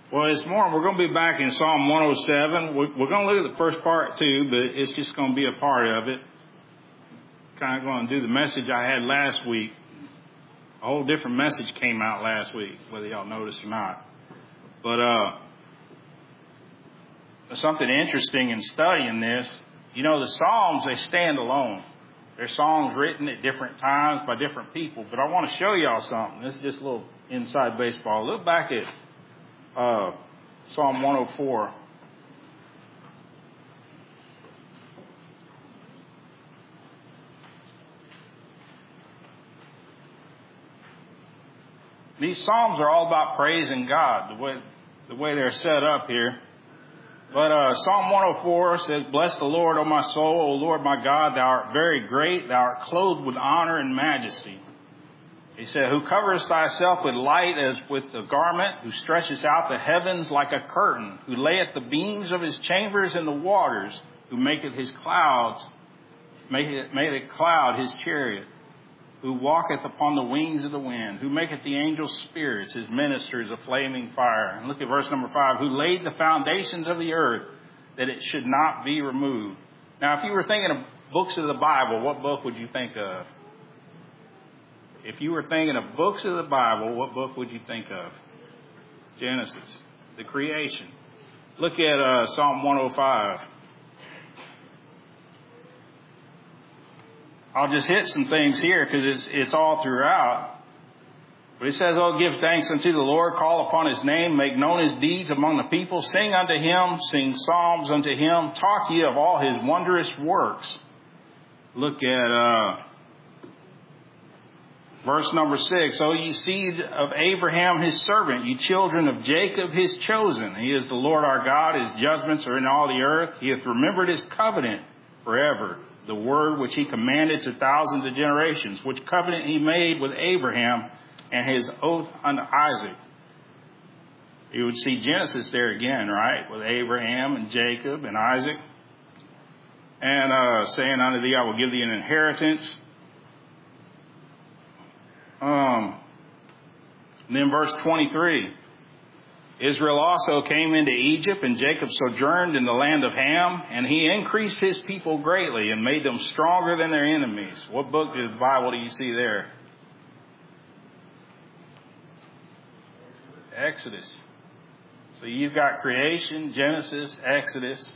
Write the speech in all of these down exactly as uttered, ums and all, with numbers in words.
Well, this morning we're going to be back in Psalm one oh seven. We're going to look at the first part too, but it's just going to be a part of it. Kind of going to do the message I had last week. A whole different message came out last week, whether y'all noticed or not. But uh, there's something interesting in studying this. You know, the Psalms, they stand alone. They're songs written at different times by different people. But I want to show y'all something. This is just a little inside baseball. Look back at Uh, Psalm one oh four. These Psalms are all about praising God, the way, the way they're set up here. But uh, Psalm one oh four says, "Bless the Lord, O my soul, O Lord my God, thou art very great, thou art clothed with honor and majesty." He said, "Who coverest thyself with light as with a garment, who stretches out the heavens like a curtain, who layeth the beams of his chambers in the waters, who maketh his clouds, maketh, maketh a cloud his chariot, who walketh upon the wings of the wind, who maketh the angels spirits, his ministers a flaming fire." And look at verse number five, "Who laid the foundations of the earth, that it should not be removed." Now, if you were thinking of books of the Bible, what book would you think of? If you were thinking of books of the Bible, what book would you think of? Genesis, the creation. Look at uh, Psalm one oh five. I'll just hit some things here because it's, it's all throughout. But it says, "Oh, give thanks unto the Lord, call upon his name, make known his deeds among the people, sing unto him, sing psalms unto him, talk ye of all his wondrous works." Look at uh, verse number six. "O ye seed of Abraham his servant, ye children of Jacob his chosen. He is the Lord our God, his judgments are in all the earth. He hath remembered his covenant forever, the word which he commanded to thousands of generations, which covenant he made with Abraham and his oath unto Isaac." You would see Genesis there again, right? With Abraham and Jacob and Isaac. And uh, saying unto thee, I will give thee an inheritance. Um, then verse twenty-three, "Israel also came into Egypt, and Jacob sojourned in the land of Ham, and he increased his people greatly and made them stronger than their enemies." What book of the Bible do you see there? Exodus. So you've got creation, Genesis, Exodus,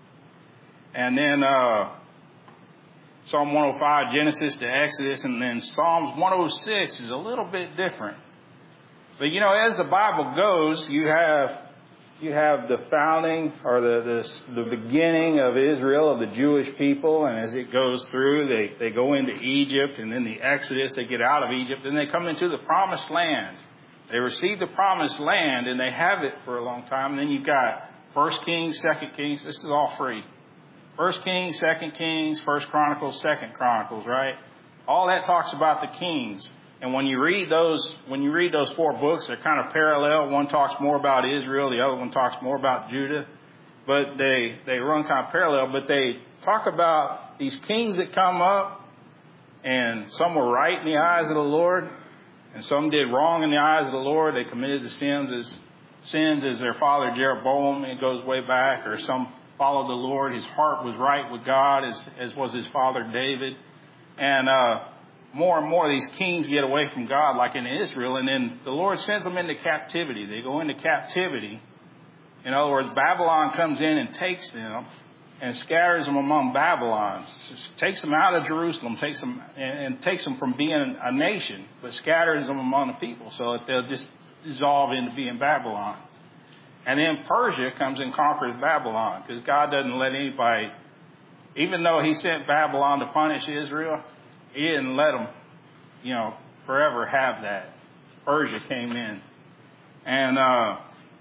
and then uh, Psalm one oh five, Genesis to Exodus, and then Psalms one oh six is a little bit different. But you know, as the Bible goes, you have you have the founding or the, the the beginning of Israel, of the Jewish people, and as it goes through, they, they go into Egypt, and then the Exodus, they get out of Egypt, and they come into the promised land. They receive the promised land, and they have it for a long time. And then you've got First Kings, Second Kings. This is all free. First Kings, Second Kings, First Chronicles, Second Chronicles, right? All that talks about the kings. And when you read those, when you read those four books, they're kind of parallel. One talks more about Israel, the other one talks more about Judah. But they, they run kind of parallel. But they talk about these kings that come up, and some were right in the eyes of the Lord, and some did wrong in the eyes of the Lord. They committed the sins as sins as their father Jeroboam. It goes way back. Or some followed the Lord. His heart was right with God, as, as was his father David. And uh, more and more these kings get away from God, like in Israel. And then the Lord sends them into captivity. They go into captivity. In other words, Babylon comes in and takes them and scatters them among Babylon. Takes them out of Jerusalem, takes them and, and takes them from being a nation, but scatters them among the people so that they'll just dissolve into being Babylon. And then Persia comes and conquers Babylon, because God doesn't let anybody, even though he sent Babylon to punish Israel, he didn't let them, you know, forever have that. Persia came in. And, uh,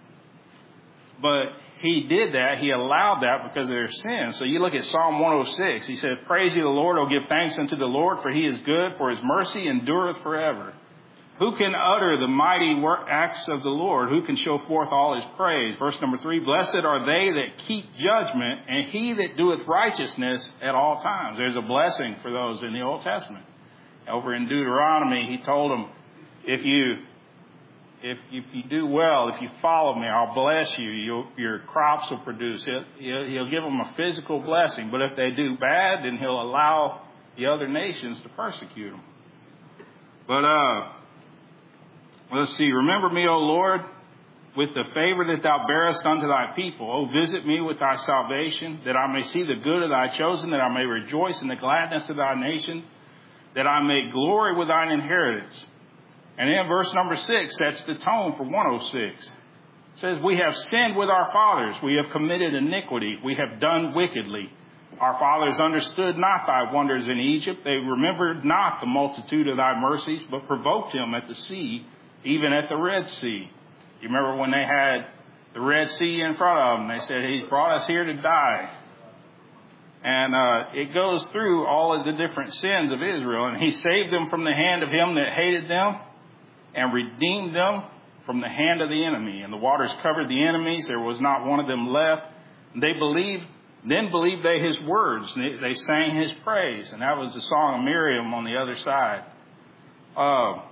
but he did that. He allowed that because of their sin. So you look at Psalm one oh six. He said, "Praise ye the Lord, O give thanks unto the Lord, for he is good, for his mercy endureth forever. Who can utter the mighty work acts of the Lord? Who can show forth all his praise?" Verse number three, "Blessed are they that keep judgment, and he that doeth righteousness at all times." There's a blessing for those in the Old Testament. Over in Deuteronomy, he told them, if you if, if you do well, if you follow me, I'll bless you. You'll, your crops will produce. He'll, he'll, he'll give them a physical blessing. But if they do bad, then he'll allow the other nations to persecute them. But uh, let's see. Remember me, O Lord, with the favor that thou bearest unto thy people. O visit me with thy salvation, that I may see the good of thy chosen, that I may rejoice in the gladness of thy nation, that I may glory with thine inheritance. And then verse number six sets the tone for one oh six. It says, we have sinned with our fathers. We have committed iniquity. We have done wickedly. Our fathers understood not thy wonders in Egypt. They remembered not the multitude of thy mercies, but provoked him at the sea, even at the Red Sea. You remember when they had the Red Sea in front of them, they said, he's brought us here to die. And uh, it goes through all of the different sins of Israel. And he saved them from the hand of him that hated them and redeemed them from the hand of the enemy. And the waters covered the enemies. There was not one of them left. And they believed, then believed they his words. They, they sang his praise. And that was the song of Miriam on the other side. Uh,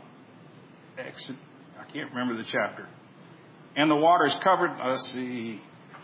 I can't remember the chapter. And the waters covered, let's see,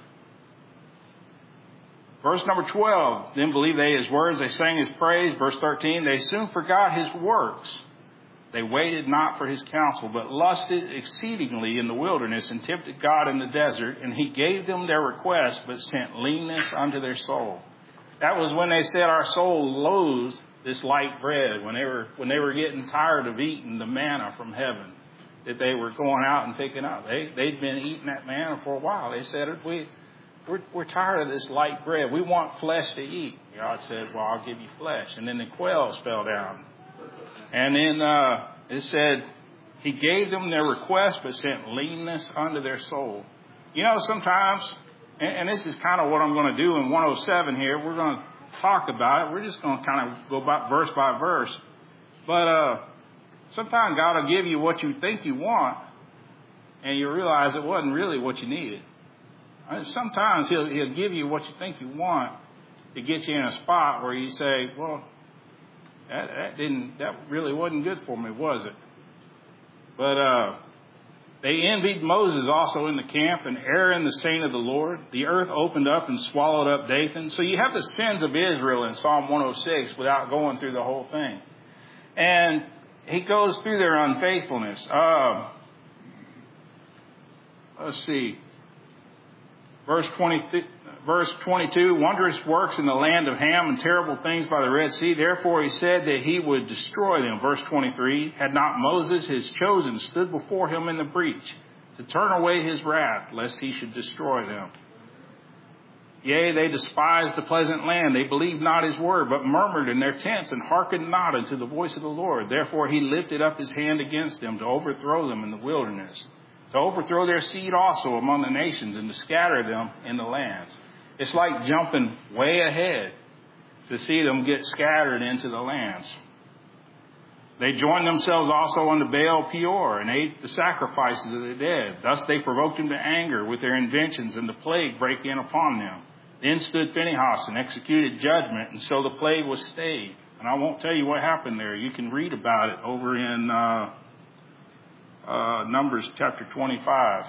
verse number twelve, then believed they his words, they sang his praise. Verse thirteen, they soon forgot his works. They waited not for his counsel, but lusted exceedingly in the wilderness and tempted God in the desert. And he gave them their request, but sent leanness unto their soul. That was when they said, our soul loathes this light bread, when they were, when they were getting tired of eating the manna from heaven that they were going out and picking up. They, they'd been eating that manna for a while. They said, we, we're, we're tired of this light bread. We want flesh to eat. God said, well, I'll give you flesh. And then the quails fell down. And then uh, it said, he gave them their request, but sent leanness unto their soul. You know, sometimes, and, and this is kind of what I'm going to do in one oh seven here. We're going to talk about it. We're just going to kind of go by verse by verse. But, uh, sometimes God will give you what you think you want, and you realize it wasn't really what you needed. Sometimes he'll, he'll give you what you think you want to get you in a spot where you say, well, that, that didn't, that really wasn't good for me, was it? But uh, they envied Moses also in the camp, and Aaron, the saint of the Lord. The earth opened up and swallowed up Dathan. So you have the sins of Israel in Psalm one oh six without going through the whole thing. And he goes through their unfaithfulness. Uh, let's see. Verse twenty, verse twenty-two, wondrous works in the land of Ham and terrible things by the Red Sea. Therefore he said that he would destroy them. Verse twenty-three, had not Moses, his chosen, stood before him in the breach to turn away his wrath, lest he should destroy them. Yea, they despised the pleasant land. They believed not his word, but murmured in their tents and hearkened not unto the voice of the Lord. Therefore he lifted up his hand against them to overthrow them in the wilderness, to overthrow their seed also among the nations, and to scatter them in the lands. It's like jumping way ahead to see them get scattered into the lands. They joined themselves also unto Baal Peor, and ate the sacrifices of the dead. Thus they provoked him to anger with their inventions, and the plague brake in upon them. Then stood Phinehas and executed judgment, and so the plague was stayed. And I won't tell you what happened there. You can read about it over in uh, uh, Numbers chapter twenty-five.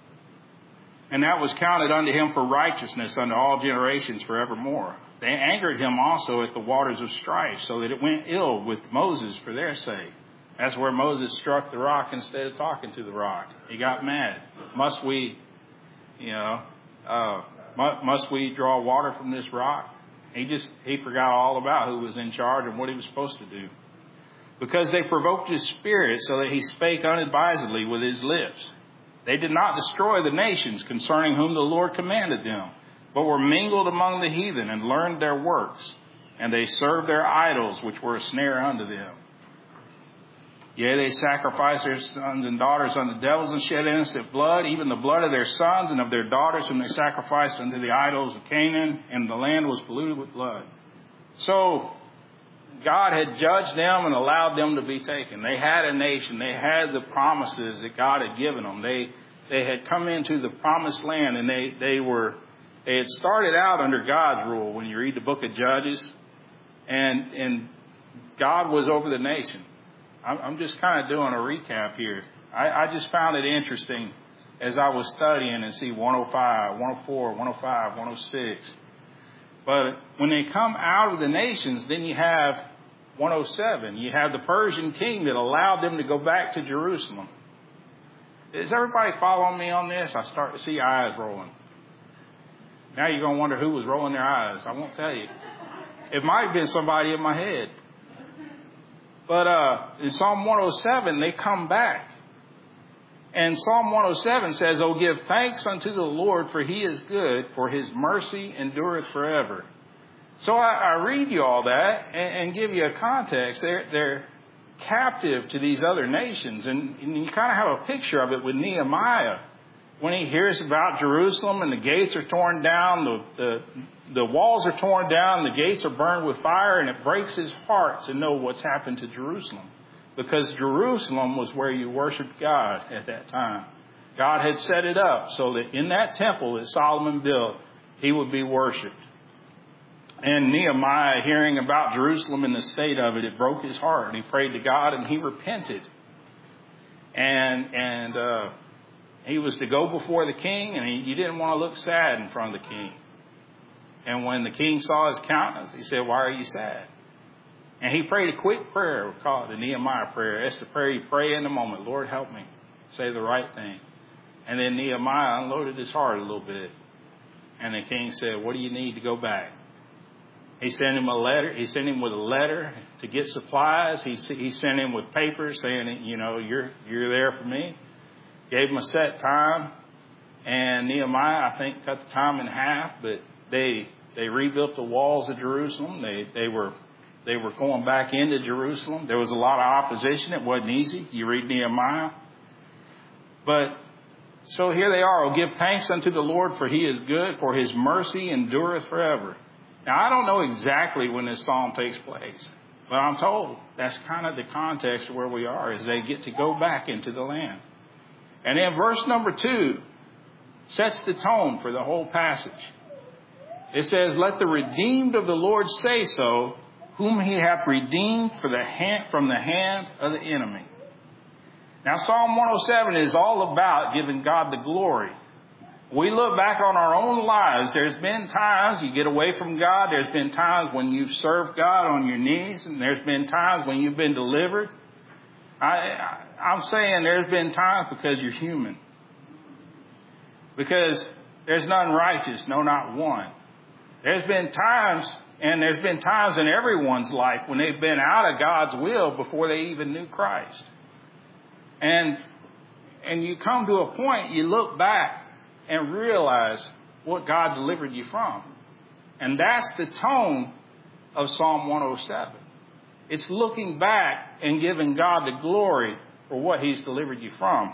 And that was counted unto him for righteousness unto all generations forevermore. They angered him also at the waters of strife, so that it went ill with Moses for their sake. That's where Moses struck the rock instead of talking to the rock. He got mad. Must we, you know, uh, must we draw water from this rock? He just, he forgot all about who was in charge and what he was supposed to do. Because they provoked his spirit so that he spake unadvisedly with his lips. They did not destroy the nations concerning whom the Lord commanded them, but were mingled among the heathen and learned their works. And they served their idols, which were a snare unto them. Yea, they sacrificed their sons and daughters unto devils and shed innocent blood, even the blood of their sons and of their daughters whom they sacrificed unto the idols of Canaan, and the land was polluted with blood. So God had judged them and allowed them to be taken. They had a nation. They had the promises that God had given them. They they had come into the promised land, and they, they were they had started out under God's rule when you read the book of Judges, and and God was over the nation. I'm just kind of doing a recap here. I, I just found it interesting as I was studying and see one oh five, one oh four, one oh five, one oh six. But when they come out of the nations, then you have one oh seven. You have the Persian king that allowed them to go back to Jerusalem. Is everybody following me on this? I start to see eyes rolling. Now you're going to wonder who was rolling their eyes. I won't tell you. It might have been somebody in my head. But uh, in Psalm one oh seven, they come back. And Psalm one oh seven says, "Oh, give thanks unto the Lord, for he is good, for his mercy endureth forever." So I, I read you all that and, and give you a context. They're, they're captive to these other nations. And, and you kind of have a picture of it with Nehemiah. When he hears about Jerusalem and the gates are torn down, the, the, the walls are torn down, the gates are burned with fire, and it breaks his heart to know what's happened to Jerusalem. Because Jerusalem was where you worshiped God at that time. God had set it up so that in that temple that Solomon built, he would be worshiped. And Nehemiah, hearing about Jerusalem and the state of it, it broke his heart. And he prayed to God and he repented. And and uh, he was to go before the king, and he, he didn't want to look sad in front of the king. And when the king saw his countenance, he said, "Why are you sad?" And he prayed a quick prayer. We call it the Nehemiah prayer. That's the prayer you pray in the moment. "Lord, help me say the right thing." And then Nehemiah unloaded his heart a little bit. And the king said, "What do you need to go back?" He sent him a letter. He sent him with a letter to get supplies. He he sent him with papers saying, you know, you're you're there for me. Gave him a set time. And Nehemiah, I think, cut the time in half. But they they rebuilt the walls of Jerusalem. They they were they were going back into Jerusalem. There was a lot of opposition. It wasn't easy. You read Nehemiah. But so here they are. "Oh, give thanks unto the Lord, for he is good, for his mercy endureth forever." Now, I don't know exactly when this psalm takes place, but I'm told that's kind of the context of where we are, is they get to go back into the land. And then verse number two sets the tone for the whole passage. It says, "Let the redeemed of the Lord say so, whom he hath redeemed for the hand, from the hand of the enemy." Now, Psalm one oh seven is all about giving God the glory. We look back on our own lives. There's been times you get away from God. There's been times when you've served God on your knees. And there's been times when you've been delivered. I, I, I'm saying there's been times because you're human. Because there's none righteous, no, not one. There's been times, and there's been times in everyone's life when they've been out of God's will before they even knew Christ. And, and you come to a point, you look back and realize what God delivered you from. And that's the tone of Psalm one oh seven. It's looking back and giving God the glory for what he's delivered you from.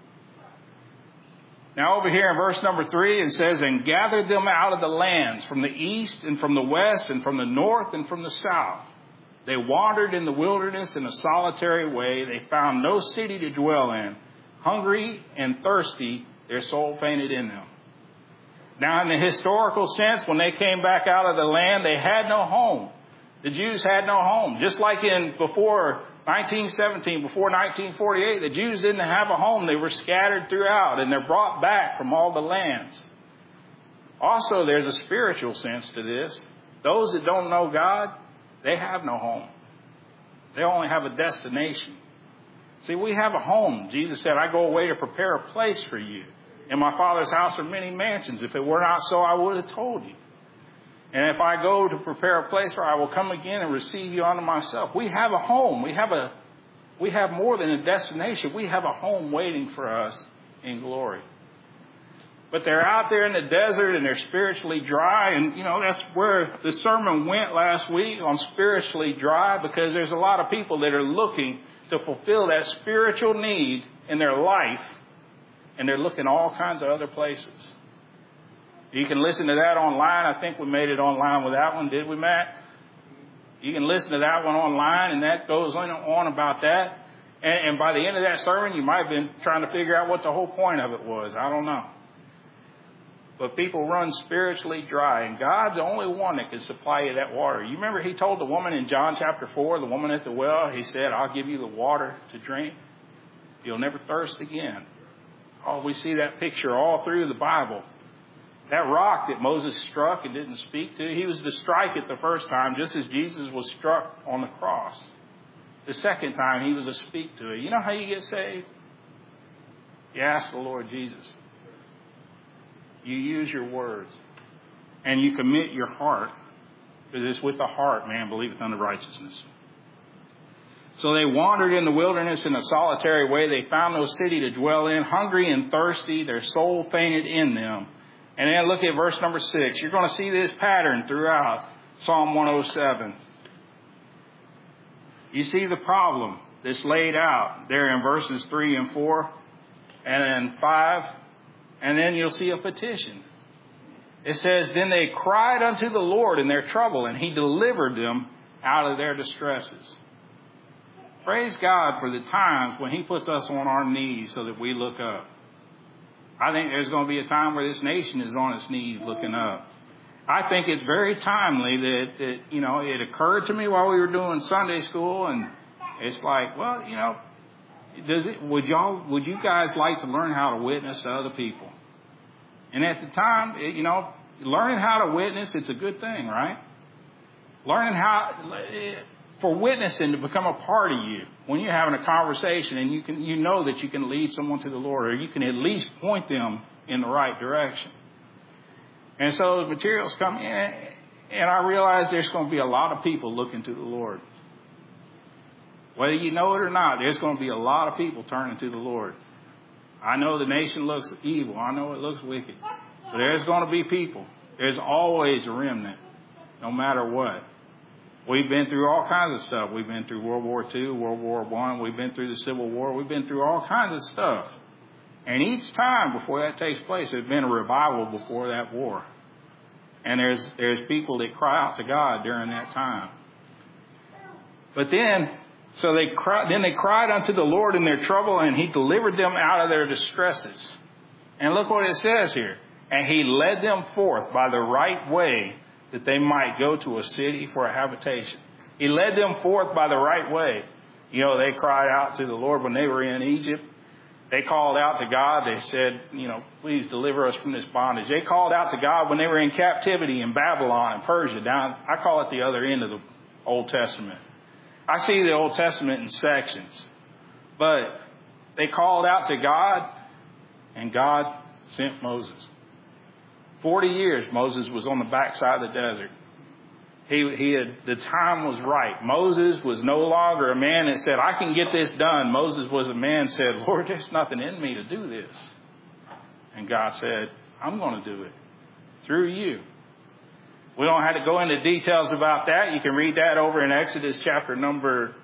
Now over here in verse number three, it says, "And gathered them out of the lands, from the east and from the west and from the north and from the south. They wandered in the wilderness in a solitary way. They found no city to dwell in. Hungry and thirsty, their soul fainted in them." Now, in the historical sense, when they came back out of the land, they had no home. The Jews had no home. Just like in before nineteen seventeen, before nineteen forty-eight, the Jews didn't have a home. They were scattered throughout, and they're brought back from all the lands. Also, there's a spiritual sense to this. Those that don't know God, they have no home. They only have a destination. See, we have a home. Jesus said, "I go away to prepare a place for you. In my Father's house are many mansions. If it were not so, I would have told you. And if I go to prepare a place for, I will come again and receive you unto myself." We have a home. We have a, we have more than a destination. We have a home waiting for us in glory. But they're out there in the desert and they're spiritually dry. And, you know, that's where the sermon went last week, on spiritually dry, because there's a lot of people that are looking to fulfill that spiritual need in their life, and they're looking all kinds of other places. You can listen to that online. I think we made it online with that one, did we, Matt? You can listen to that one online, and that goes on, on about that. And, and by the end of that sermon, you might have been trying to figure out what the whole point of it was. I don't know. But people run spiritually dry, and God's the only one that can supply you that water. You remember he told the woman in John chapter four, the woman at the well, he said, "I'll give you the water to drink." You'll never thirst again. Oh, we see that picture all through the Bible. That rock that Moses struck and didn't speak to, he was to strike it the first time, just as Jesus was struck on the cross. The second time, he was to speak to it. You know how you get saved? You ask the Lord Jesus. You use your words. And you commit your heart. Because it's with the heart, man believeth unto righteousness. So they wandered in the wilderness in a solitary way. They found no city to dwell in. Hungry and thirsty, their soul fainted in them. And then look at verse number six. You're going to see this pattern throughout Psalm one oh seven. You see the problem that's laid out there in verses three and four and then five. And then you'll see a petition. It says, then they cried unto the Lord in their trouble, and he delivered them out of their distresses. Praise God for the times when he puts us on our knees so that we look up. I think there's going to be a time where this nation is on its knees looking up. I think it's very timely that, that, you know, it occurred to me while we were doing Sunday school, and it's like, well, you know, does it, would y'all, would you guys like to learn how to witness to other people? And at the time, it, you know, learning how to witness, it's a good thing, right? Learning how, for witnessing to become a part of you. When you're having a conversation and you can, you know that you can lead someone to the Lord, or you can at least point them in the right direction. And so the materials come in, and I realize there's going to be a lot of people looking to the Lord. Whether you know it or not, there's going to be a lot of people turning to the Lord. I know the nation looks evil. I know it looks wicked. But there's going to be people. There's always a remnant, no matter what. We've been through all kinds of stuff. We've been through World War Two, World War One. We've been through the Civil War. We've been through all kinds of stuff. And each time before that takes place, there's been a revival before that war. And there's there's people that cry out to God during that time. But then, so they cried, then they cried unto the Lord in their trouble, and he delivered them out of their distresses. And look what it says here. And he led them forth by the right way, that they might go to a city for a habitation. He led them forth by the right way. You know, they cried out to the Lord when they were in Egypt. They called out to God. They said, you know, please deliver us from this bondage. They called out to God when they were in captivity in Babylon and Persia. Down, I call it the other end of the Old Testament. I see the Old Testament in sections. But they called out to God, and God sent Moses. Forty years Moses was on the backside of the desert. He, he had, the time was right. Moses was no longer a man that said, I can get this done. Moses was a man that said, Lord, there's nothing in me to do this. And God said, I'm going to do it through you. We don't have to go into details about that. You can read that over in Exodus chapter number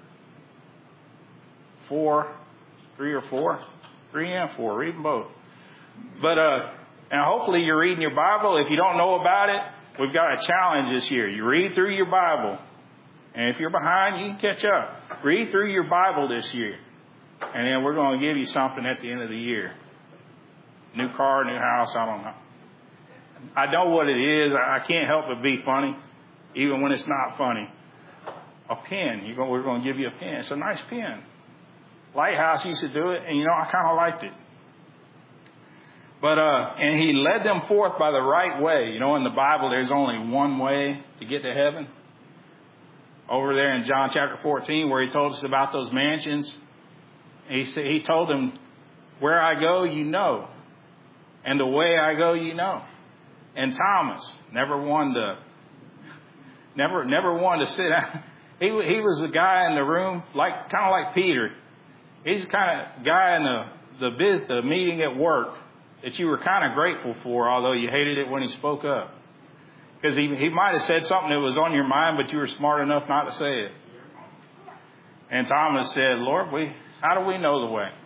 four, three or four, three and four. Read them both. But, uh, and hopefully you're reading your Bible. If you don't know about it, we've got a challenge this year. You read through your Bible. And if you're behind, you can catch up. Read through your Bible this year. And then we're going to give you something at the end of the year. New car, new house, I don't know. I know what it is. I can't help but be funny, even when it's not funny. A pen. You're going, we're going to give you a pen. It's a nice pen. Lighthouse used to do it, and you know, I kind of liked it. But, uh, and he led them forth by the right way. You know, in the Bible, there's only one way to get to heaven. Over there in John chapter fourteen, where he told us about those mansions, he said, he told them, where I go, you know. And the way I go, you know. And Thomas never wanted to, never, never wanted to sit down. He, he was the guy in the room, like, kind of like Peter. He's the kind of guy in the, the biz, the meeting at work that you were kind of grateful for, although you hated it when he spoke up. Because he, he might have said something that was on your mind, but you were smart enough not to say it. And Thomas said, Lord, we, how do we know the way?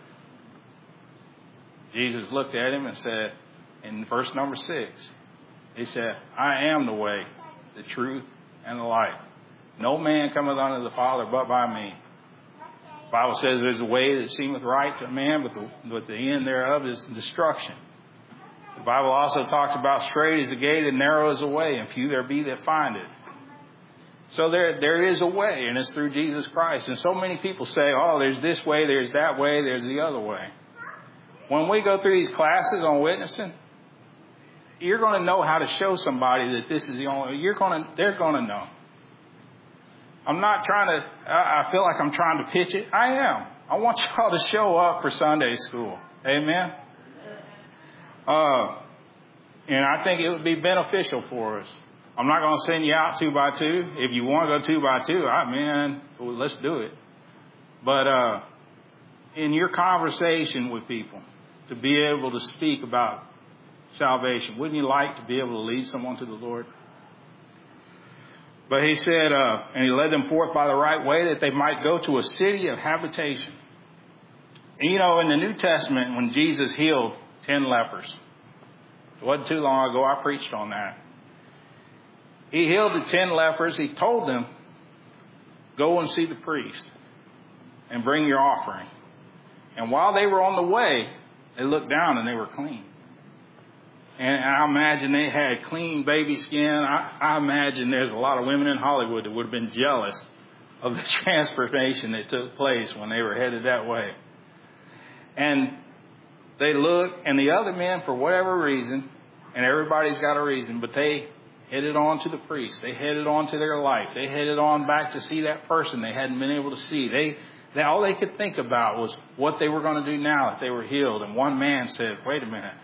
Jesus looked at him and said, in verse number six, he said, I am the way, the truth, and the life. No man cometh unto the Father but by me. The Bible says there's a way that seemeth right to a man, but the, but the end thereof is destruction. The Bible also talks about straight is the gate and narrow is the way, and few there be that find it. So there, there is a way, and it's through Jesus Christ. And so many people say, oh, there's this way, there's that way, there's the other way. When we go through these classes on witnessing, you're going to know how to show somebody that this is the only, you're going to, they're going to know. I'm not trying to, I feel like I'm trying to pitch it. I am. I want y'all to show up for Sunday school. Amen. Uh, and I think it would be beneficial for us. I'm not going to send you out two by two. If you want to go two by two, I man, well, let's do it. But uh, in your conversation with people, to be able to speak about salvation, wouldn't you like to be able to lead someone to the Lord? But he said, uh, and he led them forth by the right way that they might go to a city of habitation. And you know, in the New Testament, when Jesus healed ten lepers, it wasn't too long ago, I preached on that. He healed the ten lepers. He told them, go and see the priest and bring your offering. And while they were on the way, they looked down and they were clean. And I imagine they had clean baby skin. I, I imagine there's a lot of women in Hollywood that would have been jealous of the transformation that took place when they were headed that way. And they looked, and the other men, for whatever reason, and everybody's got a reason, but they headed on to the priest. They headed on to their life. They headed on back to see that person they hadn't been able to see. They, they all they could think about was what they were going to do now if they were healed. And one man said, wait a minute.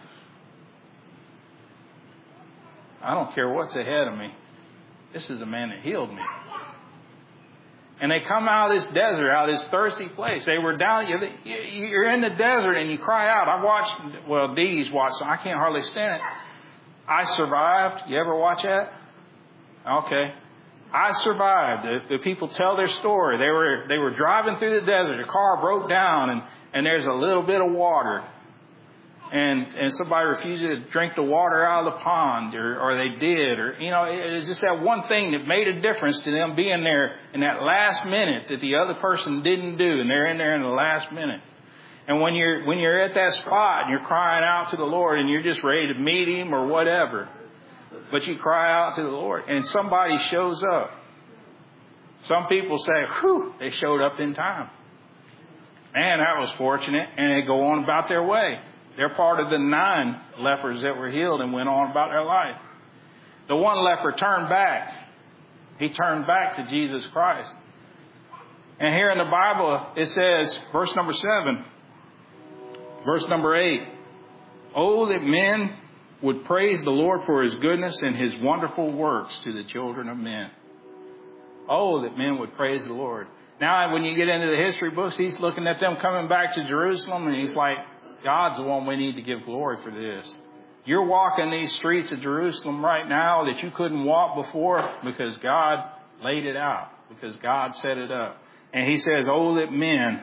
I don't care what's ahead of me. This is a man that healed me. And they come out of this desert, out of this thirsty place. They were down, you're in the desert and you cry out. I've watched, well, Dee's watched, so I can't hardly stand it. I Survived. You ever watch that? Okay. I Survived. The, the people tell their story. They were, they were driving through the desert. A car broke down and, and there's a little bit of water. And, and somebody refused to drink the water out of the pond, or, or they did, or, you know, it was just that one thing that made a difference to them being there in that last minute that the other person didn't do. And they're in there in the last minute. And when you're, when you're at that spot and you're crying out to the Lord and you're just ready to meet Him or whatever, but you cry out to the Lord and somebody shows up. Some people say, whew, they showed up in time. Man, that was fortunate. And they go on about their way. They're part of the nine lepers that were healed and went on about their life. The one leper turned back. He turned back to Jesus Christ. And here in the Bible, it says, verse number seven, verse number eight, oh, that men would praise the Lord for His goodness and His wonderful works to the children of men. Oh, that men would praise the Lord. Now, when you get into the history books, he's looking at them coming back to Jerusalem, and he's like, God's the one we need to give glory for this. You're walking these streets of Jerusalem right now that you couldn't walk before because God laid it out, because God set it up. And he says, oh, that men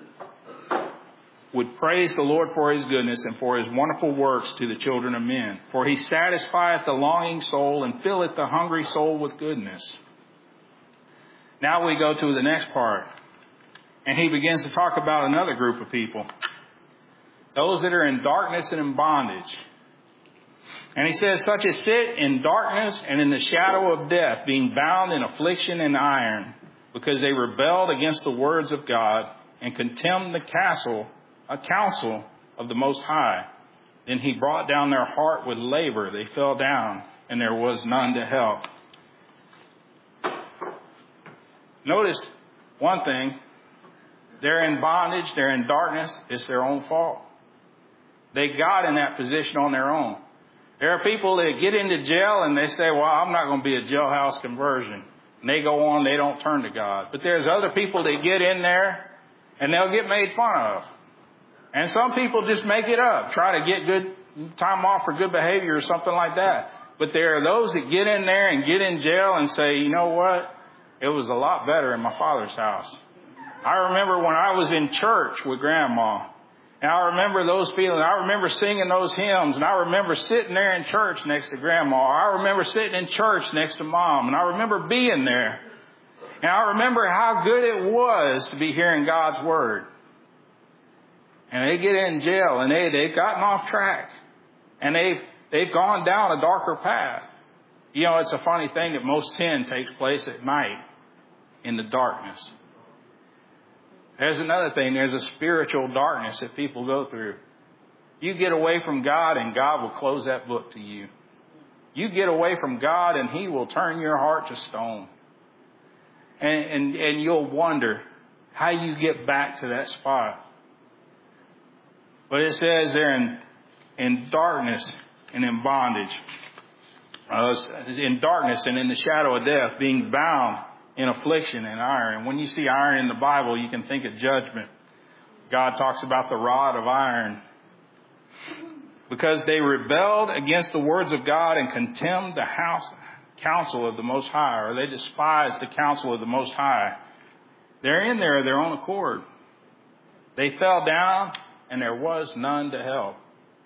would praise the Lord for His goodness and for His wonderful works to the children of men. For He satisfieth the longing soul and filleth the hungry soul with goodness. Now we go to the next part. And he begins to talk about another group of people. Those that are in darkness and in bondage. And he says, such as sit in darkness and in the shadow of death, being bound in affliction and iron, because they rebelled against the words of God and contemned the castle, a counsel of the Most High. Then He brought down their heart with labor. They fell down, and there was none to help. Notice one thing. They're in bondage. They're in darkness. It's their own fault. They got in that position on their own. There are people that get into jail and they say, well, I'm not going to be a jailhouse conversion. And they go on, they don't turn to God. But there's other people that get in there and they'll get made fun of. And some people just make it up, try to get good time off for good behavior or something like that. But there are those that get in there and get in jail and say, you know what? It was a lot better in my father's house. I remember when I was in church with Grandma. And I remember those feelings. I remember singing those hymns. And I remember sitting there in church next to Grandma. I remember sitting in church next to Mom. And I remember being there. And I remember how good it was to be hearing God's Word. And they get in jail and they, they've gotten off track. And they've, they've gone down a darker path. You know, it's a funny thing that most sin takes place at night in the darkness. There's another thing. There's a spiritual darkness that people go through. You get away from God and God will close that book to you. You get away from God and He will turn your heart to stone. And, and, and you'll wonder how you get back to that spot. But it says they're in, in darkness and in bondage. Uh, in darkness and in the shadow of death, being bound in affliction and iron. And when you see iron in the Bible, you can think of judgment. God talks about the rod of iron. Because they rebelled against the words of God and contemned the house, counsel of the Most High, or they despised the counsel of the Most High. They're in there of their own accord. They fell down and there was none to help.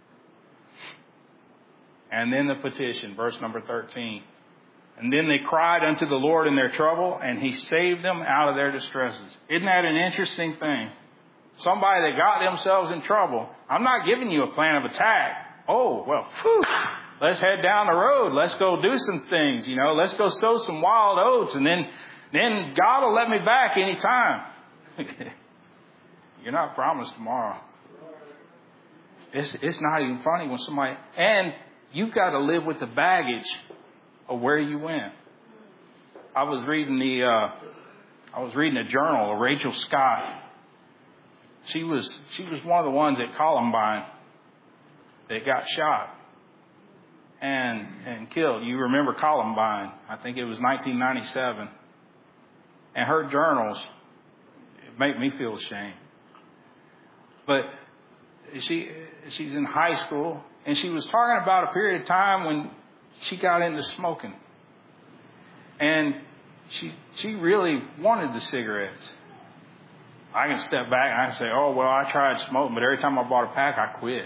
And then the petition, verse number thirteen. And then they cried unto the Lord in their trouble, and He saved them out of their distresses. Isn't that an interesting thing? Somebody that got themselves in trouble. I'm not giving you a plan of attack. Oh, well, whew, let's head down the road. Let's go do some things, you know. Let's go sow some wild oats, and then, then God will let me back anytime. You're not promised tomorrow. It's, it's not even funny when somebody... And you've got to live with the baggage of where you went. I was reading the, uh, I was reading a journal of Rachel Scott. She was, she was one of the ones at Columbine that got shot and, and killed. You remember Columbine. I think it was nineteen ninety-seven. And her journals, it made me feel ashamed. But she, she's in high school. And she was talking about a period of time when she got into smoking. And she she really wanted the cigarettes. I can step back and I can say, oh, well, I tried smoking, but every time I bought a pack, I quit.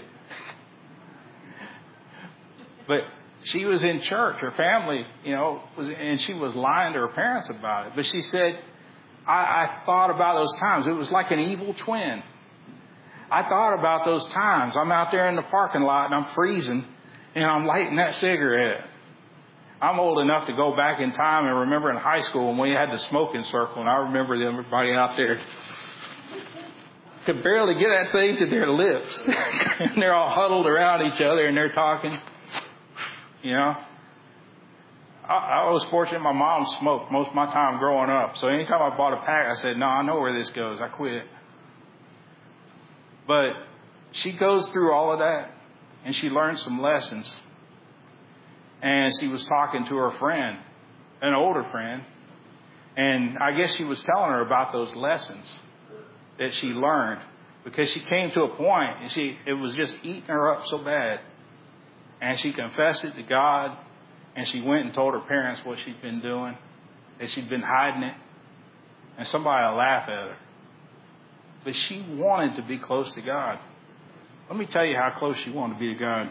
But she was in church. Her family, you know, was, and she was lying to her parents about it. But she said, I, I thought about those times. It was like an evil twin. I thought about those times. I'm out there in the parking lot and I'm freezing and I'm lighting that cigarette. I'm old enough to go back in time and remember in high school when we had the smoking circle, and I remember everybody out there could barely get that thing to their lips. And they're all huddled around each other and they're talking. You know, I, I was fortunate my mom smoked most of my time growing up. So anytime I bought a pack, I said, no, I know where this goes. I quit. But she goes through all of that, and she learned some lessons. And she was talking to her friend, an older friend, and I guess she was telling her about those lessons that she learned, because she came to a point, and she it was just eating her up so bad. And she confessed it to God, and she went and told her parents what she'd been doing, that she'd been hiding it, and somebody would laugh at her. But she wanted to be close to God. Let me tell you how close she wanted to be to God.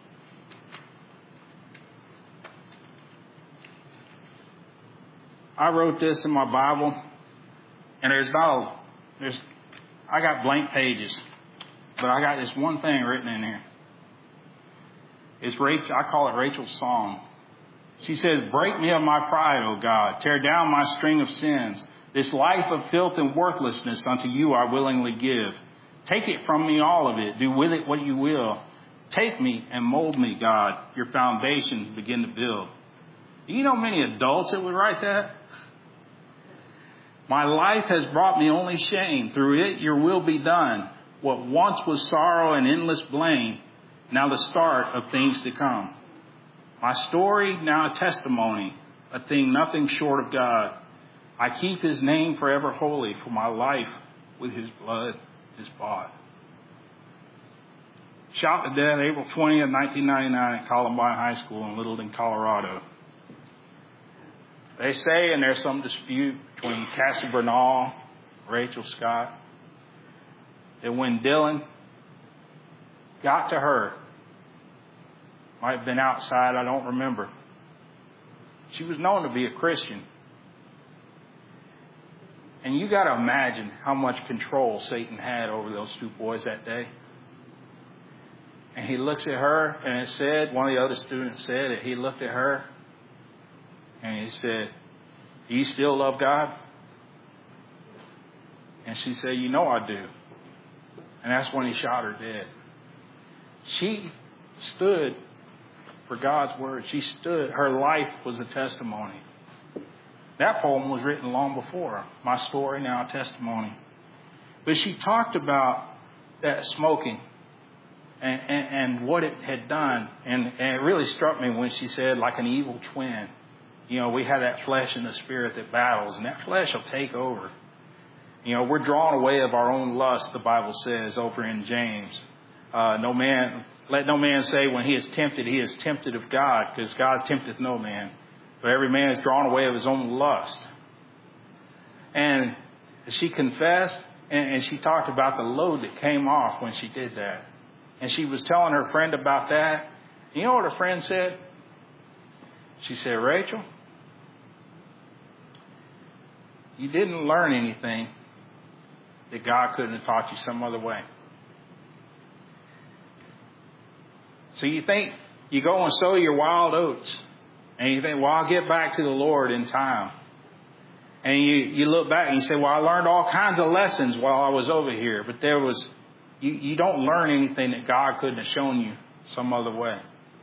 I wrote this in my Bible, and there's not a, there's, I got blank pages, but I got this one thing written in here. It's Rachel, I call it Rachel's song. She says, break me of my pride, O God. Tear down my string of sins. This life of filth and worthlessness unto you I willingly give. Take it from me, all of it. Do with it what you will. Take me and mold me, God. Your foundation begin to build. Do you know many adults that would write that? My life has brought me only shame. Through it your will be done. What once was sorrow and endless blame, now the start of things to come. My story, now a testimony, a thing nothing short of God. I keep his name forever holy, for my life with his blood is bought. Shot to death April twentieth, nineteen ninety-nine at Columbine High School in Littleton, Colorado. They say, and there's some dispute between Cassie Bernal, Rachel Scott, that when Dylan got to her, might have been outside, I don't remember. She was known to be a Christian. And you got to imagine how much control Satan had over those two boys that day. And he looks at her, and it said, one of the other students said that he looked at her, And he said, do you still love God? And she said, you know I do. And that's when he shot her dead. She stood for God's word. She stood. Her life was a testimony. That poem was written long before. My story, now a testimony. But she talked about that smoking and, and, and what it had done. And, and it really struck me when she said, like an evil twin. You know, we have that flesh and the spirit that battles, and that flesh will take over. You know, we're drawn away of our own lust, the Bible says over in James. Uh, no man, let no man say when he is tempted, he is tempted of God, because God tempteth no man. But every man is drawn away of his own lust. And she confessed, and, and she talked about the load that came off when she did that. And she was telling her friend about that. You know what her friend said? She said, Rachel, you didn't learn anything that God couldn't have taught you some other way. So you think you go and sow your wild oats, and you think, well, I'll get back to the Lord in time. And you, you look back and you say, well, I learned all kinds of lessons while I was over here. But there was, you, you don't learn anything that God couldn't have shown you some other way.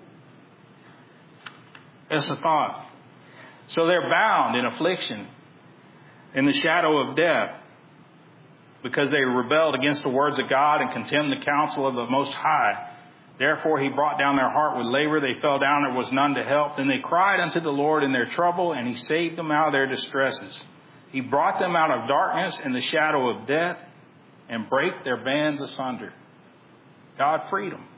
That's a thought. So they're bound in affliction, in the shadow of death, because they rebelled against the words of God and contemned the counsel of the Most High. Therefore he brought down their heart with labor. They fell down, there was none to help. Then they cried unto the Lord in their trouble, and he saved them out of their distresses. He brought them out of darkness and the shadow of death, and brake their bands asunder. God freed them.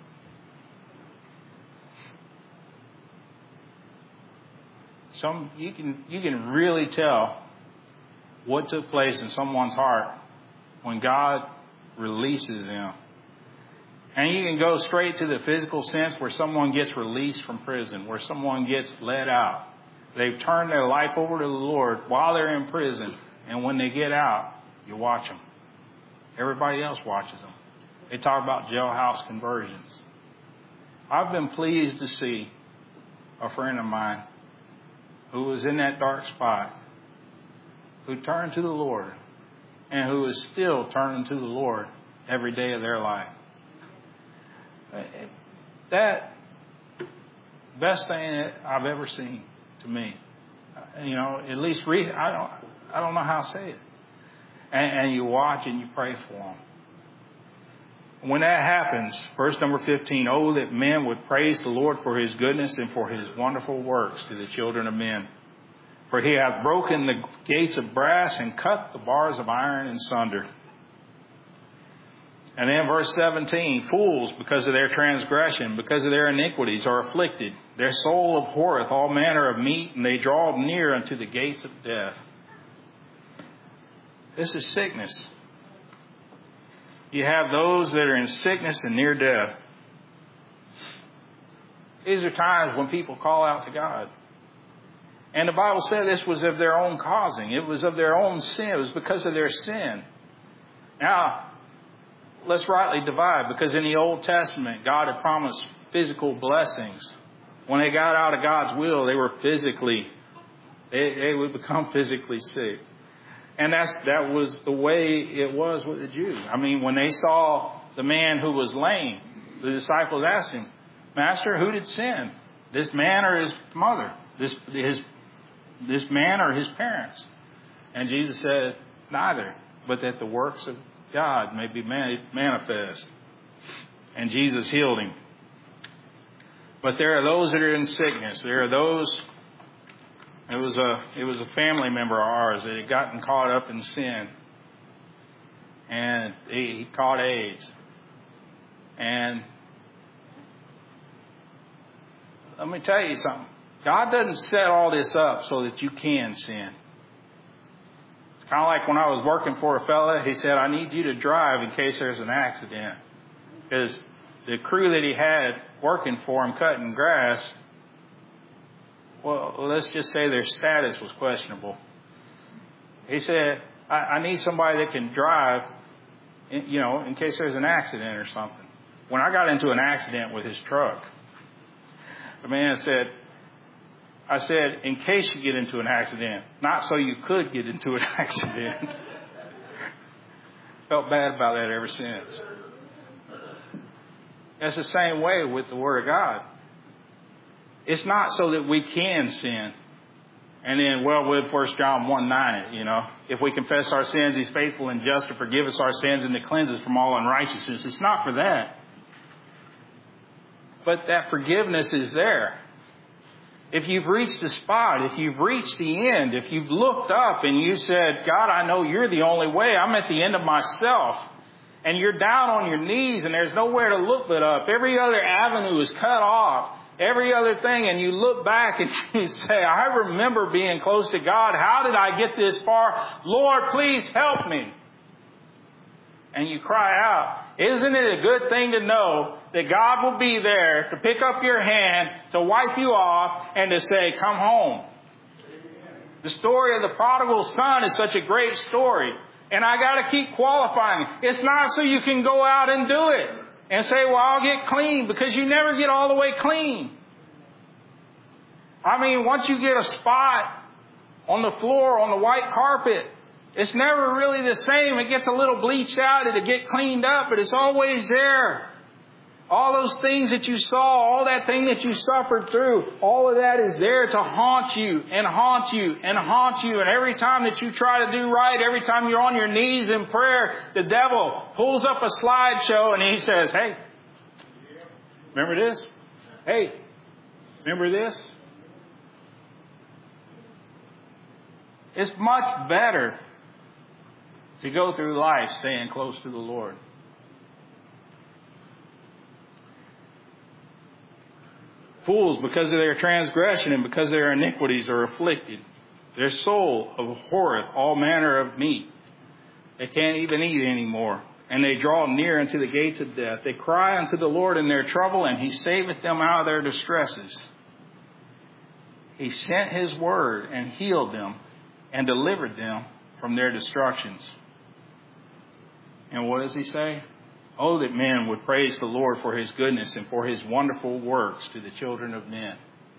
Some you can you can really tell what took place in someone's heart when God releases them. And you can go straight to the physical sense where someone gets released from prison, where someone gets let out. They've turned their life over to the Lord while they're in prison. And when they get out, you watch them. Everybody else watches them. They talk about jailhouse conversions. I've been pleased to see a friend of mine who was in that dark spot, who turned to the Lord, and who is still turning to the Lord every day of their life. That best thing that I've ever seen to me. You know, at least re- I don't I don't know how to say it. And, and you watch and you pray for them. When that happens, verse number fifteen, oh, that men would praise the Lord for his goodness and for his wonderful works to the children of men. For he hath broken the gates of brass and cut the bars of iron in sunder. And then verse seventeen, fools, because of their transgression, because of their iniquities, are afflicted. Their soul abhorreth all manner of meat, and they draw near unto the gates of death. This is sickness. You have those that are in sickness and near death. These are times when people call out to God. And the Bible said this was of their own causing. It was of their own sin. It was because of their sin. Now, let's rightly divide, because in the Old Testament, God had promised physical blessings. When they got out of God's will, they were physically, they, they would become physically sick. And that's, that was the way it was with the Jews. I mean, when they saw the man who was lame, the disciples asked him, Master, who did sin? This man or his mother? This, his, this man or his parents? And Jesus said, neither, but that the works of God may be manifest. And Jesus healed him. But there are those that are in sickness. There are those, it was a, it was a family member of ours that had gotten caught up in sin. And he, he caught AIDS. And let me tell you something. God doesn't set all this up so that you can sin. It's kind of like when I was working for a fella, he said, I need you to drive in case there's an accident. Because the crew that he had working for him cutting grass, well, let's just say their status was questionable. He said, I, I need somebody that can drive, in, you know, in case there's an accident or something. When I got into an accident with his truck, the man said, I said, in case you get into an accident, not so you could get into an accident. Felt bad about that ever since. That's the same way with the Word of God. It's not so that we can sin. And then, well, with First John one nine it, you know. If we confess our sins, He's faithful and just to forgive us our sins and to cleanse us from all unrighteousness. It's not for that. But that forgiveness is there. If you've reached the spot, if you've reached the end, if you've looked up and you said, God, I know you're the only way. I'm at the end of myself. And you're down on your knees and there's nowhere to look but up. Every other avenue is cut off. Every other thing. And you look back and you say, I remember being close to God. How did I get this far? Lord, please help me. And you cry out. Isn't it a good thing to know that God will be there to pick up your hand, to wipe you off, and to say, come home? The story of the prodigal son is such a great story. And I got to keep qualifying. It's not so you can go out and do it and say, well, I'll get clean, because you never get all the way clean. I mean, once you get a spot on the floor, on the white carpet, it's never really the same. It gets a little bleached out and it get cleaned up, but it's always there. All those things that you saw, all that thing that you suffered through, all of that is there to haunt you and haunt you and haunt you. And every time that you try to do right, every time you're on your knees in prayer, the devil pulls up a slideshow and he says, hey, remember this? Hey, remember this? It's much better to go through life staying close to the Lord. Fools, because of their transgression and because of their iniquities, are afflicted. Their soul abhorreth all manner of meat. They can't even eat anymore. And they draw near unto the gates of death. They cry unto the Lord in their trouble, and He saveth them out of their distresses. He sent His word and healed them and delivered them from their destructions. And what does He say? Oh, that men would praise the Lord for His goodness and for His wonderful works to the children of men.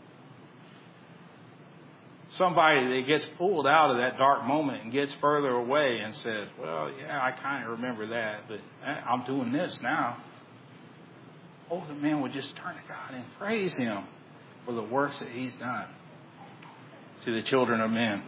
Somebody that gets pulled out of that dark moment and gets further away and says, well, yeah, I kind of remember that, but I'm doing this now. Oh, the man would just turn to God and praise Him for the works that He's done to the children of men.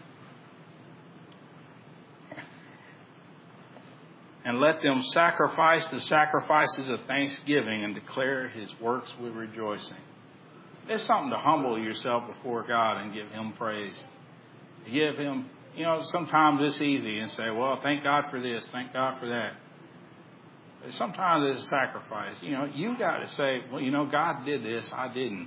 And let them sacrifice the sacrifices of thanksgiving and declare His works with rejoicing. It's something to humble yourself before God and give Him praise. To give Him, you know, sometimes it's easy and say, well, thank God for this, thank God for that. But sometimes it's a sacrifice. You know, you got to say, well, you know, God did this, I didn't.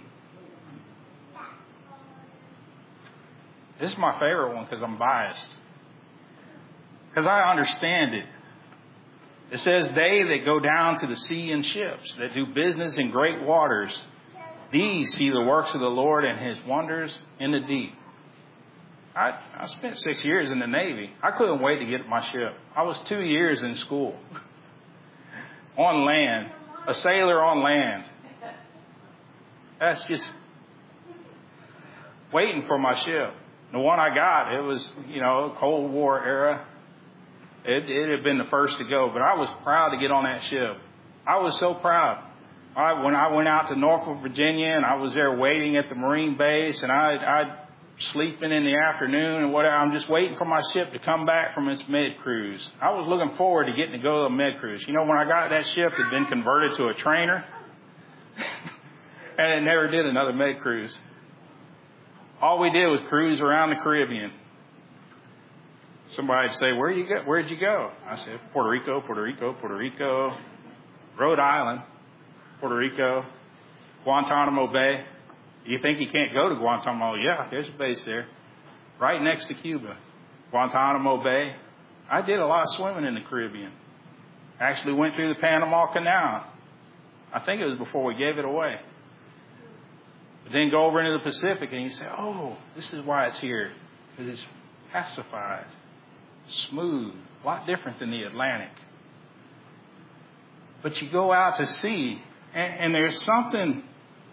This is my favorite one because I'm biased. Because I understand it. It says, they that go down to the sea in ships, that do business in great waters, these see the works of the Lord and His wonders in the deep. I, I spent six years in the Navy. I couldn't wait to get to my ship. I was two years in school. On land. A sailor on land. That's just waiting for my ship. The one I got, it was, you know, Cold War era. It, it had been the first to go, but I was proud to get on that ship. I was so proud. I, when I went out to Norfolk, Virginia, and I was there waiting at the Marine base, and I, I'd sleeping in the afternoon and whatever. I'm just waiting for my ship to come back from its med cruise. I was looking forward to getting to go to a med cruise. You know, when I got that ship, it had been converted to a trainer, and it never did another med cruise. All we did was cruise around the Caribbean. Somebody'd say, where you go? Where'd you go? I said, Puerto Rico, Puerto Rico, Puerto Rico, Rhode Island, Puerto Rico, Guantanamo Bay. You think you can't go to Guantanamo? Yeah, there's a base there. Right next to Cuba. Guantanamo Bay. I did a lot of swimming in the Caribbean. Actually went through the Panama Canal. I think it was before we gave it away. But then go over into the Pacific and you say, oh, this is why it's here. Because it's pacified. Smooth, a lot different than the Atlantic. But you go out to sea, and, and there's something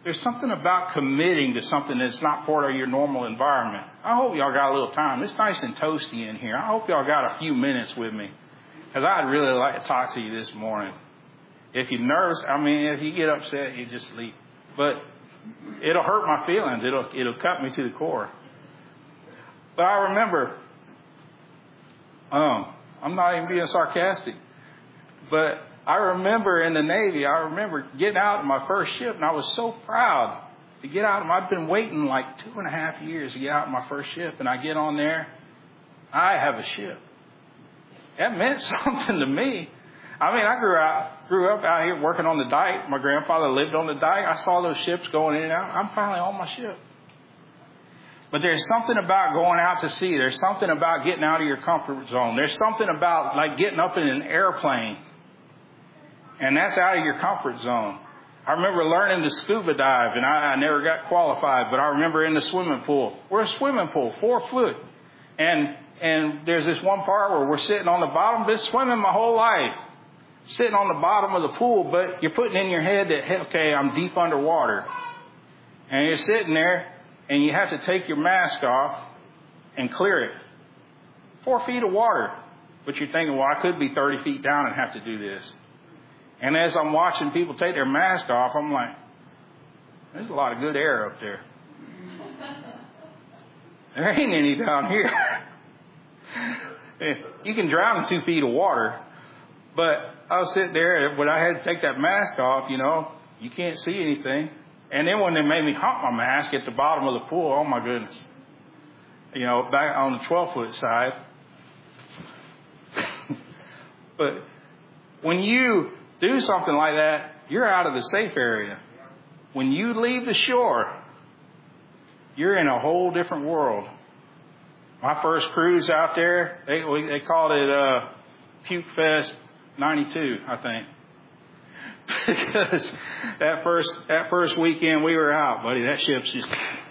there's something about committing to something that's not part of your normal environment. I hope y'all got a little time. It's nice and toasty in here. I hope y'all got a few minutes with me, because I'd really like to talk to you this morning. If you're nervous, I mean, if you get upset, you just leave. But it'll hurt my feelings. It'll it'll cut me to the core. But I remember, um, I'm not even being sarcastic, but I remember in the Navy, I remember getting out of my first ship, and I was so proud to get out. I'd been waiting like two and a half years to get out of my first ship, and I get on there. I have a ship. That meant something to me. I mean, I grew out, grew up out here working on the dike. My grandfather lived on the dike. I saw those ships going in and out. I'm finally on my ship. But there's something about going out to sea. There's something about getting out of your comfort zone. There's something about like getting up in an airplane. And that's out of your comfort zone. I remember learning to scuba dive, and I, I never got qualified, but I remember in the swimming pool. We're a swimming pool, four foot. And and there's this one part where we're sitting on the bottom. Been swimming my whole life, sitting on the bottom of the pool, but you're putting in your head that, hey, okay, I'm deep underwater. And you're sitting there, and you have to take your mask off and clear it. Four feet of water. But you're thinking, well, I could be thirty feet down and have to do this. And as I'm watching people take their mask off, I'm like, there's a lot of good air up there. There ain't any down here. You can drown in two feet of water. But I was sitting there, when I had to take that mask off, you know, you can't see anything. And then when they made me hump my mask at the bottom of the pool, oh my goodness. You know, back on the twelve foot side. But when you do something like that, you're out of the safe area. When you leave the shore, you're in a whole different world. My first cruise out there, they they called it uh, Puke Fest ninety-two, I think. Because that first that first weekend we were out, buddy, that ship's just,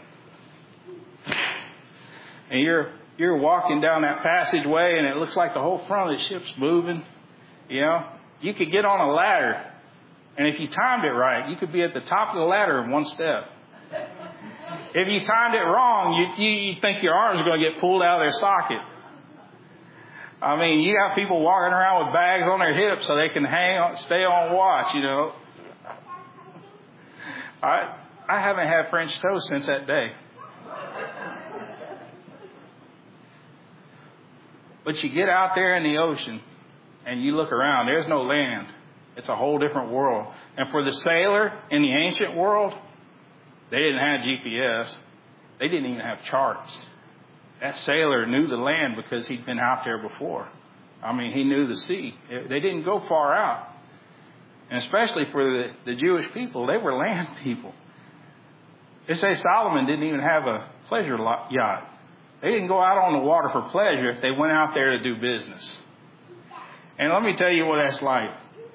and you're you're walking down that passageway, and it looks like the whole front of the ship's moving. You know, you could get on a ladder, and if you timed it right, you could be at the top of the ladder in one step. If you timed it wrong, you, you, you think your arms are going to get pulled out of their socket. I mean, you got people walking around with bags on their hips so they can hang on, stay on watch, you know. I I haven't had French toast since that day. But you get out there in the ocean and you look around. There's no land. It's a whole different world. And for the sailor in the ancient world, they didn't have G P S. They didn't even have charts. That sailor knew the land because he'd been out there before. I mean, he knew the sea. They didn't go far out. And especially for the, the Jewish people, they were land people. They say Solomon didn't even have a pleasure yacht. They didn't go out on the water for pleasure if they went out there to do business. And let me tell you what that's like.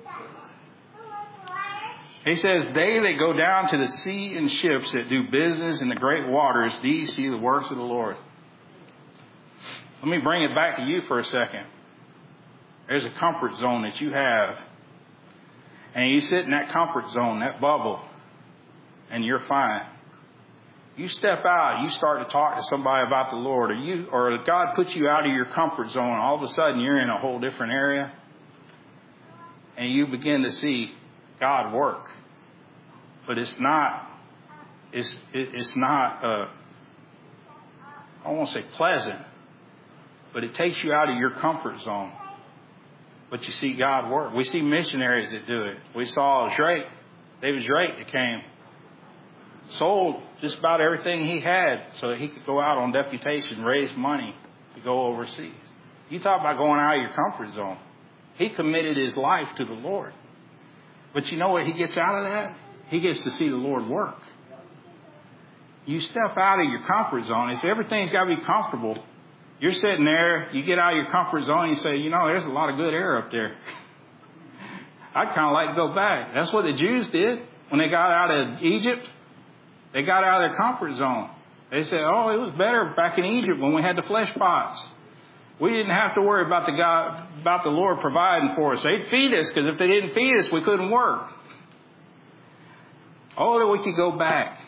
He says, they that go down to the sea in ships that do business in the great waters, these see the works of the Lord. Let me bring it back to you for a second. There's a comfort zone that you have. And you sit in that comfort zone, that bubble, and you're fine. You step out, you start to talk to somebody about the Lord, or you, or God puts you out of your comfort zone. All of a sudden, you're in a whole different area, and you begin to see God work. But it's not, it's it, it's not. Uh, I won't say pleasant, but it takes you out of your comfort zone. But you see God work. We see missionaries that do it. We saw Drake, David Drake, that came, sold just about everything he had so that he could go out on deputation, raise money to go overseas. You talk about going out of your comfort zone. He committed his life to the Lord. But you know what he gets out of that? He gets to see the Lord work. You step out of your comfort zone. If everything's got to be comfortable, you're sitting there, you get out of your comfort zone, and you say, you know, there's a lot of good air up there. I'd kind of like to go back. That's what the Jews did when they got out of Egypt. They got out of their comfort zone. They said, oh, it was better back in Egypt when we had the flesh pots. We didn't have to worry about the God, about the Lord providing for us. They'd feed us, because if they didn't feed us, we couldn't work. Oh, that we could go back.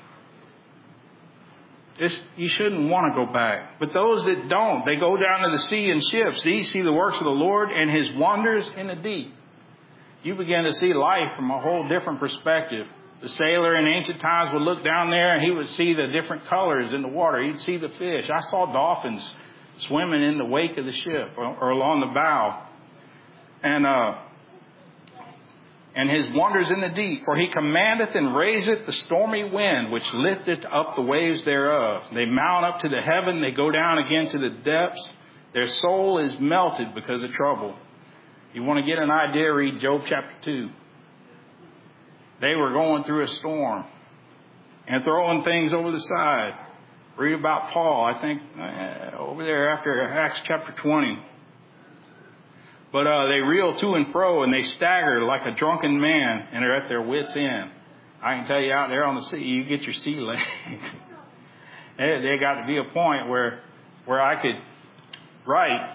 It's, you shouldn't want to go back. But those that don't, they go down to the sea in ships. These see the works of the Lord and His wonders in the deep. You begin to see life from a whole different perspective. The sailor in ancient times would look down there and he would see the different colors in the water. He'd see the fish. I saw dolphins swimming in the wake of the ship or, or along the bow. And, uh, and His wonders in the deep. For He commandeth and raiseth the stormy wind, which lifteth up the waves thereof. They mount up to the heaven. They go down again to the depths. Their soul is melted because of trouble. You want to get an idea, read Job chapter two. They were going through a storm and throwing things over the side. Read about Paul, I think, uh, over there after Acts chapter twenty. But uh, they reel to and fro and they stagger like a drunken man and are at their wits' end. I can tell you out there on the sea, you get your sea legs. they, they got to be a point where where I could write.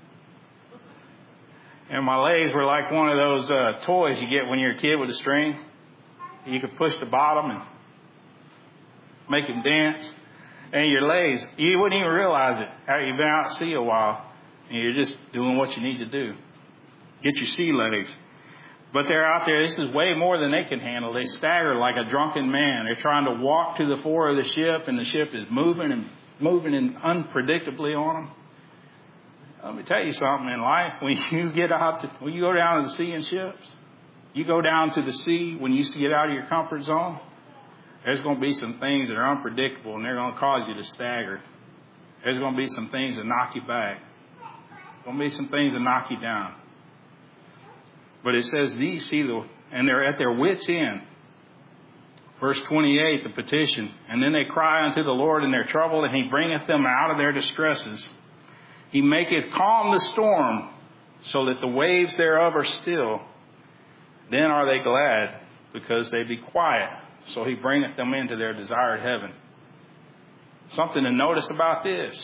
And my legs were like one of those uh, toys you get when you're a kid with a string. You could push the bottom and make them dance. And your legs, you wouldn't even realize it after you've been out at sea a while. And you're just doing what you need to do. Get your sea legs. But they're out there, this is way more than they can handle. They stagger like a drunken man. They're trying to walk to the fore of the ship, and the ship is moving and moving and unpredictably on them. Let me tell you something in life. When you get out, to, when you go down to the sea in ships, you go down to the sea when you used to get out of your comfort zone, there's going to be some things that are unpredictable and they're going to cause you to stagger. There's going to be some things that knock you back. There's going to be some things that knock you down. But it says these see the, and they're at their wits' end. Verse twenty-eight, the petition. And then they cry unto the Lord in their trouble, and He bringeth them out of their distresses. He maketh calm the storm, so that the waves thereof are still. Then are they glad, because they be quiet. So He bringeth them into their desired heaven. Something to notice about this.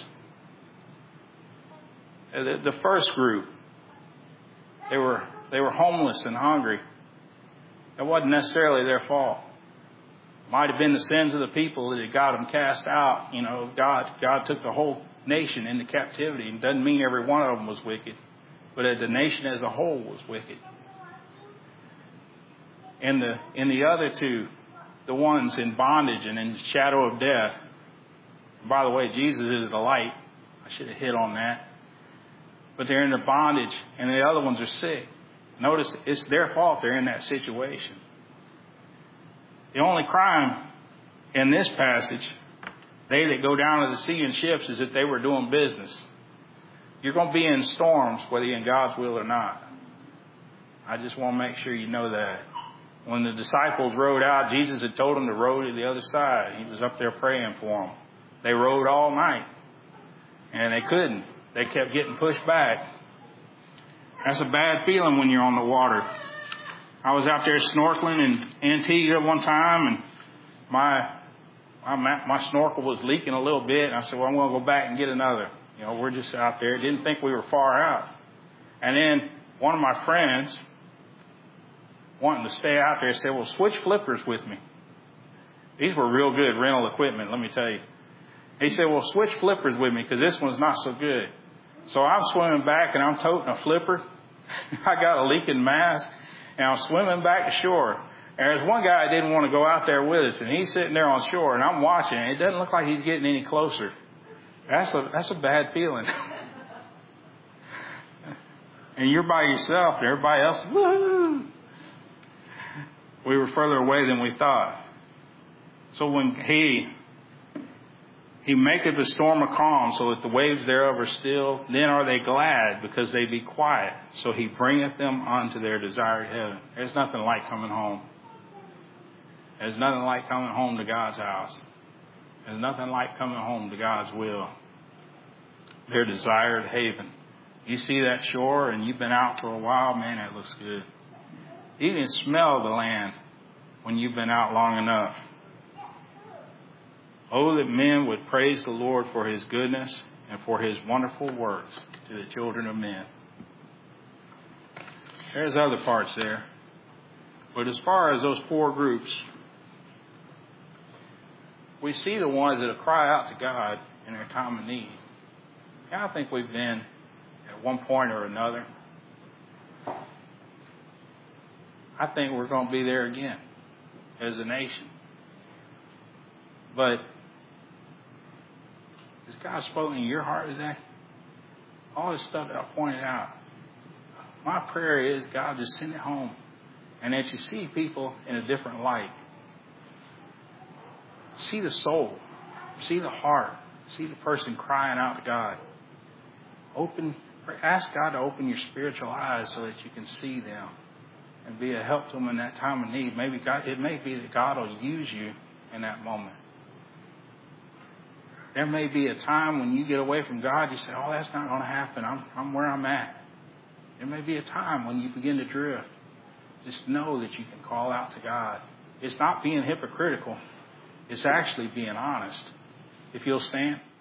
The, the first group, they were they were homeless and hungry. It wasn't necessarily their fault. Might have been the sins of the people that got them cast out. You know, God God took the whole nation into captivity. It doesn't mean every one of them was wicked, but the nation as a whole was wicked. And the in the other two, the ones in bondage and in the shadow of death. And by the way, Jesus is the light. I should have hit on that. But they're in the bondage, and the other ones are sick. Notice it's their fault they're in that situation. The only crime in this passage, they that go down to the sea in ships, is that they were doing business. You're going to be in storms, whether you're in God's will or not. I just want to make sure you know that. When the disciples rowed out, Jesus had told them to row to the other side. He was up there praying for them. They rowed all night, and they couldn't. They kept getting pushed back. That's a bad feeling when you're on the water. I was out there snorkeling in Antigua one time, and my my, my snorkel was leaking a little bit. And I said, well, I'm going to go back and get another. You know, we're just out there. Didn't think we were far out. And then one of my friends, wanting to stay out there, said, well, switch flippers with me. These were real good rental equipment, let me tell you. He said, well, switch flippers with me because this one's not so good. So I'm swimming back and I'm toting a flipper. I got a leaking mask and I'm swimming back to shore. And there's one guy that didn't want to go out there with us, and he's sitting there on shore, and I'm watching, and it doesn't look like he's getting any closer. That's a, that's a bad feeling. And you're by yourself, and everybody else, woo! We were further away than we thought. So when he He maketh the storm a calm, so that the waves thereof are still. Then are they glad, because they be quiet. So He bringeth them unto their desired heaven. There's nothing like coming home. There's nothing like coming home to God's house. There's nothing like coming home to God's will. Their desired haven. You see that shore and you've been out for a while, man, that looks good. You can smell the land when you've been out long enough. Oh, that men would praise the Lord for His goodness and for His wonderful works to the children of men. There's other parts there. But as far as those four groups, we see the ones that cry out to God in their time of need. And I think we've been at one point or another. I think we're going to be there again as a nation. But has God spoken in your heart today? All this stuff that I pointed out. My prayer is, God, just send it home. And that you see people in a different light. See the soul. See the heart. See the person crying out to God. Open, ask God to open your spiritual eyes so that you can see them and be a help to them in that time of need. Maybe God, it may be that God will use you in that moment. There may be a time when you get away from God, you say, oh, that's not going to happen. I'm, I'm where I'm at. There may be a time when you begin to drift. Just know that you can call out to God. It's not being hypocritical. It's actually being honest. If you'll stand.